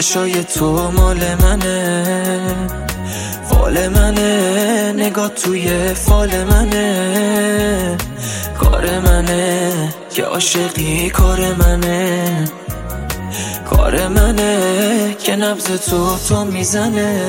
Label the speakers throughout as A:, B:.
A: چشای تو مال منه، فال منه، نگاه توی فال منه، کار منه که عاشقی، کار منه، کار منه که نبض تو میزنه،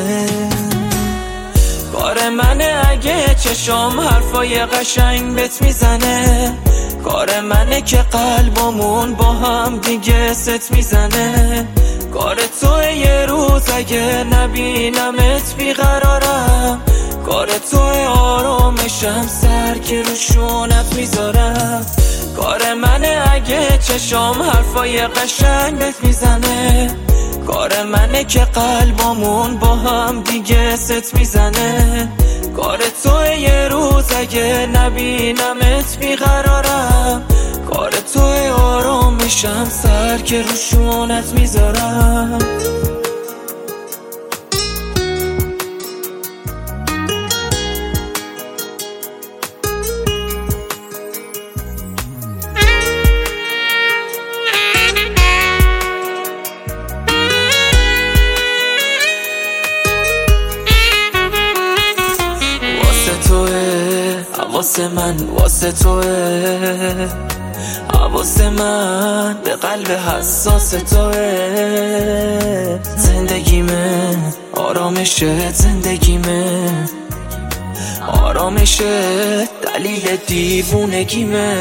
A: کار منه اگه چشام حرفای قشنگ بهت میزنه، کار منه که قلبمون با هم دیگه ست میزنه، کار توه یه روز اگه نبینمت بیقرارم، کار توه آرامشم سر که رو شونت میذارم، کار منه اگه چشام حرفای قشنگ بهت میزنه، کار منه که قلبمون با هم دیگه ست میزنه، کار توه یه روز اگه نبینمت بیقرارم، کار توه آرامشم سر که رو شونت میذارم. واسه من، واسه توه، واسه من به قلب حساس توه، زندگیمه آرامشه، زندگیمه آرامشه، دلیل دیوونگیمه،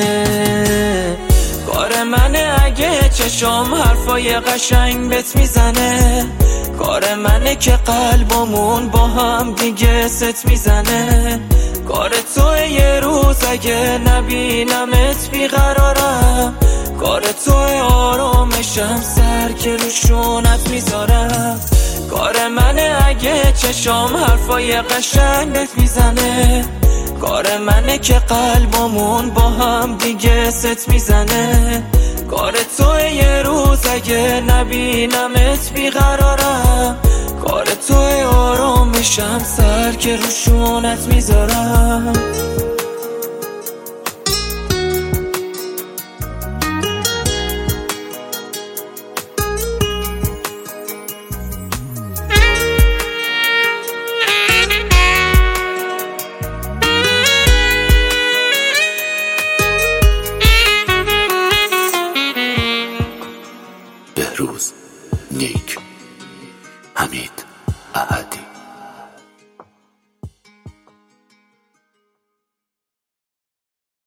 A: کار منه اگه چشام حرفای قشنگ بهت میزنه، کار منه که قلبمون با هم دیگه ست میزنه، کار توه یه روز اگه نبینمت بیقرارم، کار توه آرامشم سر که رو شونت میذارم، کار منه اگه چشام حرفای قشنگ بهت میزنه، کار منه که قلبمون با هم دیگه ست میزنه، کار توه یه روز اگه نبینمت بیقرارم، کار توه آرامشم سر که رو شونت میذارم.
B: بهروز، نیک، حمید، احدی.